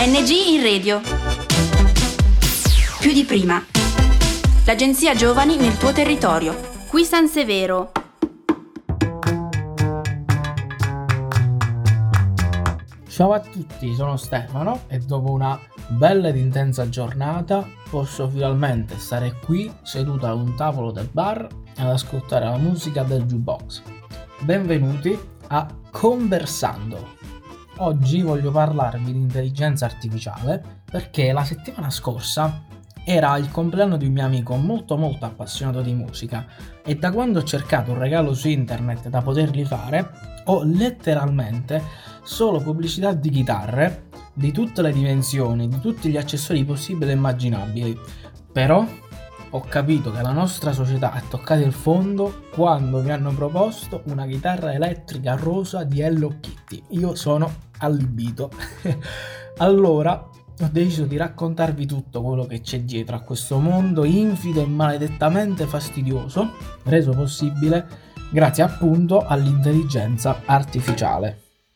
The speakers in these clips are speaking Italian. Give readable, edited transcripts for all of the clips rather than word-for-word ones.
ANG in radio. Più di prima. L'agenzia Giovani nel tuo territorio. Qui San Severo. Ciao a tutti, sono Stefano e dopo una bella ed intensa giornata posso finalmente stare qui seduto ad un tavolo del bar ad ascoltare la musica del jukebox. Benvenuti a Conversando. Oggi voglio parlarvi di intelligenza artificiale perché la settimana scorsa era il compleanno di un mio amico molto appassionato di musica e da quando ho cercato un regalo su internet da potergli fare ho letteralmente solo pubblicità di chitarre di tutte le dimensioni, di tutti gli accessori possibili e immaginabili. Però ho capito che la nostra società ha toccato il fondo quando mi hanno proposto una chitarra elettrica rosa di Hello Kitty. Io sono allibito. Allora ho deciso di raccontarvi tutto quello che c'è dietro a questo mondo infido e maledettamente fastidioso, reso possibile grazie appunto all'intelligenza artificiale.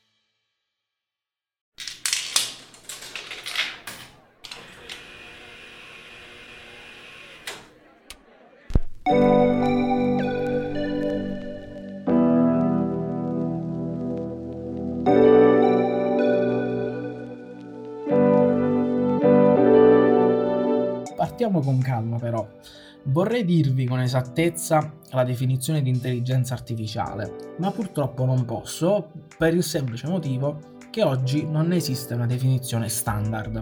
Partiamo con calma però. Vorrei dirvi con esattezza la definizione di intelligenza artificiale, ma purtroppo non posso per il semplice motivo che oggi non esiste una definizione standard.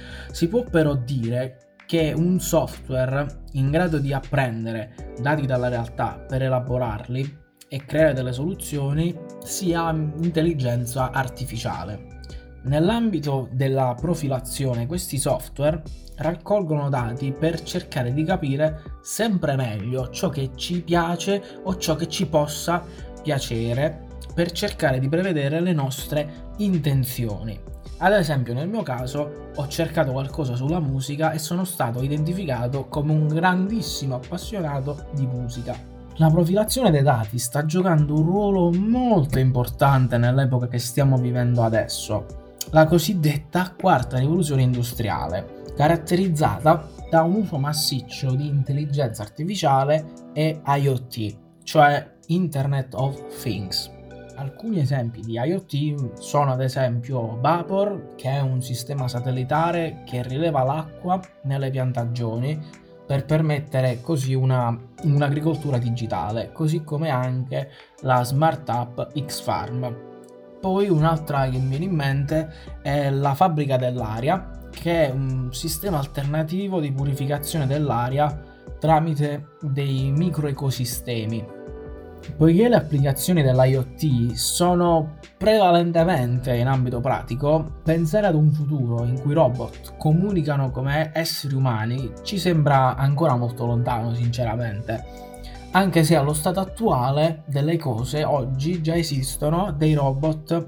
Si può però dire che un software in grado di apprendere dati dalla realtà per elaborarli e creare delle soluzioni sia intelligenza artificiale. Nell'ambito della profilazione, questi software raccolgono dati per cercare di capire sempre meglio ciò che ci piace o ciò che ci possa piacere, per cercare di prevedere le nostre intenzioni. Ad esempio, nel mio caso, ho cercato qualcosa sulla musica e sono stato identificato come un grandissimo appassionato di musica. La profilazione dei dati sta giocando un ruolo molto importante nell'epoca che stiamo vivendo adesso, la cosiddetta quarta rivoluzione industriale, caratterizzata da un uso massiccio di intelligenza artificiale e IoT, cioè Internet of Things. Alcuni esempi di IoT sono ad esempio Vapor, che è un sistema satellitare che rileva l'acqua nelle piantagioni per permettere così un'agricoltura digitale, così come anche la Smart App X-Farm. Poi un'altra che mi viene in mente è la fabbrica dell'aria, che è un sistema alternativo di purificazione dell'aria tramite dei microecosistemi. Poiché le applicazioni dell'IoT sono prevalentemente in ambito pratico, pensare ad un futuro in cui i robot comunicano come esseri umani ci sembra ancora molto lontano, sinceramente. Anche se allo stato attuale delle cose oggi già esistono dei robot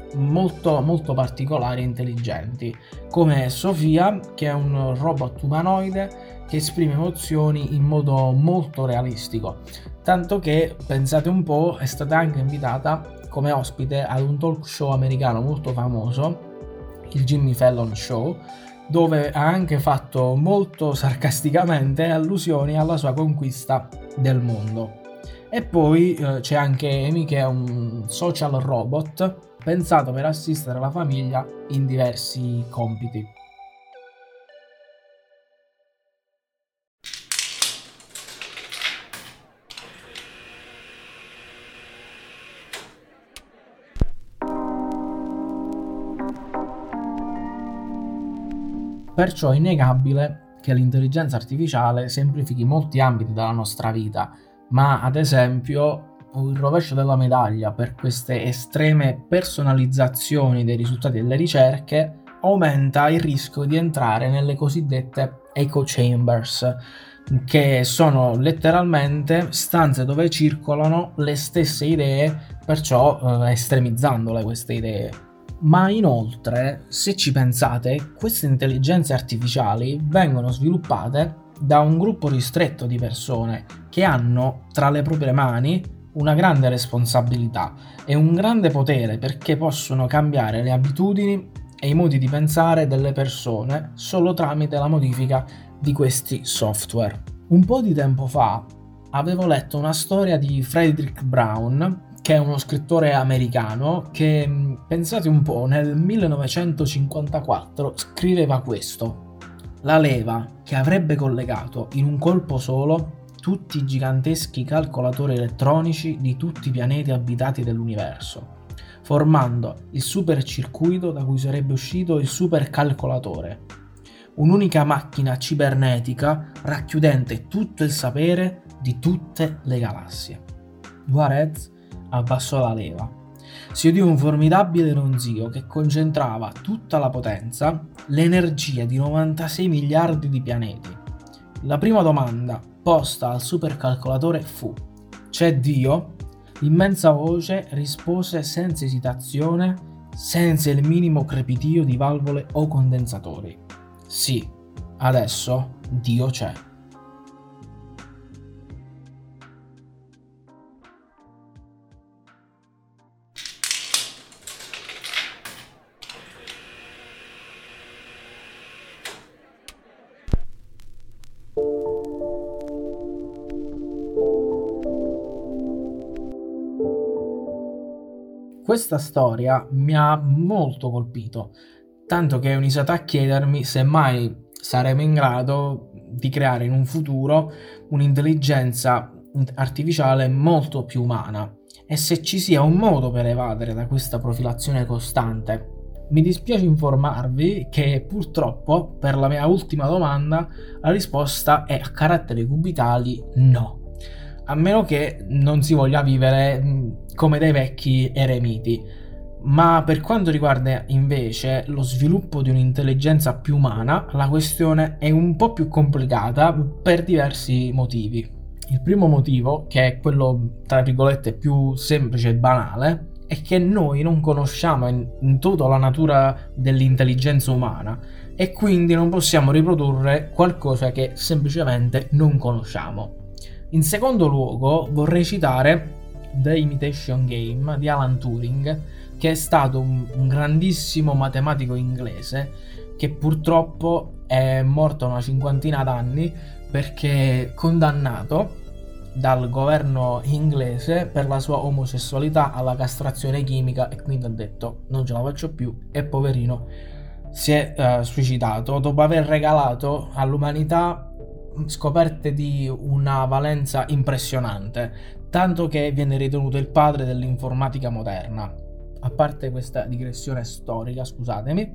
molto particolari e intelligenti, come Sofia, che è un robot umanoide che esprime emozioni in modo molto realistico, tanto che, pensate un po', è stata anche invitata come ospite ad un talk show americano molto famoso, il Jimmy Fallon Show, dove ha anche fatto molto sarcasticamente allusioni alla sua conquista del mondo. E poi c'è anche Amy, che è un social robot pensato per assistere la famiglia in diversi compiti. Perciò è innegabile che l'intelligenza artificiale semplifichi molti ambiti della nostra vita, ma ad esempio il rovescio della medaglia per queste estreme personalizzazioni dei risultati delle ricerche aumenta il rischio di entrare nelle cosiddette echo chambers, che sono letteralmente stanze dove circolano le stesse idee, perciò estremizzandole queste idee. Ma inoltre, se ci pensate, queste intelligenze artificiali vengono sviluppate da un gruppo ristretto di persone che hanno tra le proprie mani una grande responsabilità e un grande potere, perché possono cambiare le abitudini e i modi di pensare delle persone solo tramite la modifica di questi software. Un po' di tempo fa avevo letto una storia di Frederick Brown, che è uno scrittore americano che, pensate un po', nel 1954 scriveva questo: la leva che avrebbe collegato in un colpo solo tutti i giganteschi calcolatori elettronici di tutti i pianeti abitati dell'universo, formando il supercircuito da cui sarebbe uscito il supercalcolatore, un'unica macchina cibernetica racchiudente tutto il sapere di tutte le galassie. Juarez abbassò la leva. Si udì un formidabile ronzio che concentrava tutta la potenza, l'energia di 96 miliardi di pianeti. La prima domanda posta al supercalcolatore fu: c'è Dio? L'immensa voce rispose senza esitazione, senza il minimo crepitio di valvole o condensatori: sì, adesso Dio c'è. Questa storia mi ha molto colpito, tanto che ho iniziato a chiedermi se mai saremo in grado di creare in un futuro un'intelligenza artificiale molto più umana e se ci sia un modo per evadere da questa profilazione costante. Mi dispiace informarvi che purtroppo per la mia ultima domanda la risposta è a caratteri cubitali no. A meno che non si voglia vivere come dei vecchi eremiti. Ma per quanto riguarda invece lo sviluppo di un'intelligenza più umana, la questione è un po' più complicata per diversi motivi. Il primo motivo, che è quello tra virgolette più semplice e banale, è che noi non conosciamo in toto la natura dell'intelligenza umana e quindi non possiamo riprodurre qualcosa che semplicemente non conosciamo. In secondo luogo vorrei citare The Imitation Game di Alan Turing, che è stato un grandissimo matematico inglese che purtroppo è morto a una cinquantina d'anni perché condannato dal governo inglese per la sua omosessualità alla castrazione chimica, e quindi ha detto non ce la faccio più e poverino si è suicidato dopo aver regalato all'umanità scoperte di una valenza impressionante, tanto che viene ritenuto il padre dell'informatica moderna. A parte questa digressione storica, scusatemi,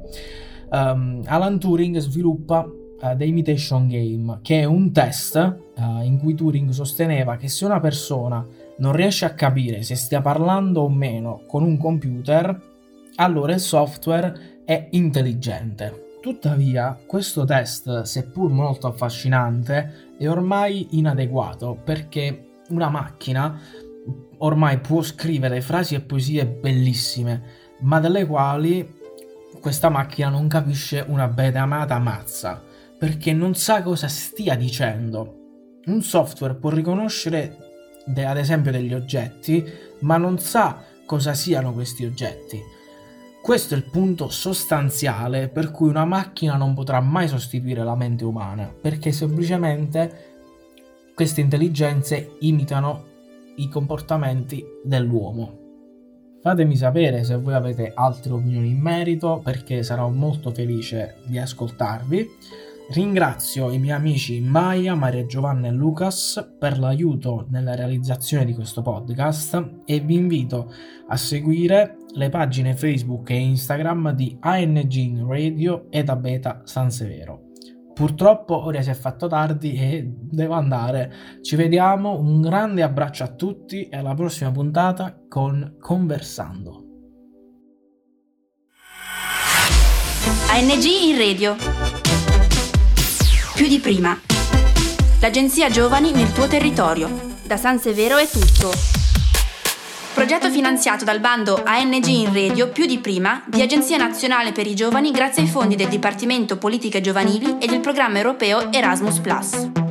Alan Turing sviluppa The Imitation Game, che è un test in cui Turing sosteneva che se una persona non riesce a capire se stia parlando o meno con un computer, allora il software è intelligente. Tuttavia, questo test, seppur molto affascinante, è ormai inadeguato perché una macchina ormai può scrivere frasi e poesie bellissime, ma delle quali questa macchina non capisce una betamata mazza, perché non sa cosa stia dicendo. Un software può riconoscere, ad esempio, degli oggetti, ma non sa cosa siano questi oggetti. Questo è il punto sostanziale per cui una macchina non potrà mai sostituire la mente umana, perché semplicemente queste intelligenze imitano i comportamenti dell'uomo. Fatemi sapere se voi avete altre opinioni in merito, perché sarò molto felice di ascoltarvi. Ringrazio i miei amici Maya, Maria Giovanna e Lucas per l'aiuto nella realizzazione di questo podcast e vi invito a seguire le pagine Facebook e Instagram di ANG in Radio e da Beta San Severo. Purtroppo ora si è fatto tardi e devo andare. Ci vediamo, un grande abbraccio a tutti e alla prossima puntata con Conversando. ANG in Radio. Più di prima. L'agenzia Giovani nel tuo territorio. Da San Severo è tutto. Progetto finanziato dal bando ANG in Radio Più di prima di Agenzia Nazionale per i Giovani grazie ai fondi del Dipartimento Politiche Giovanili e del programma europeo Erasmus+.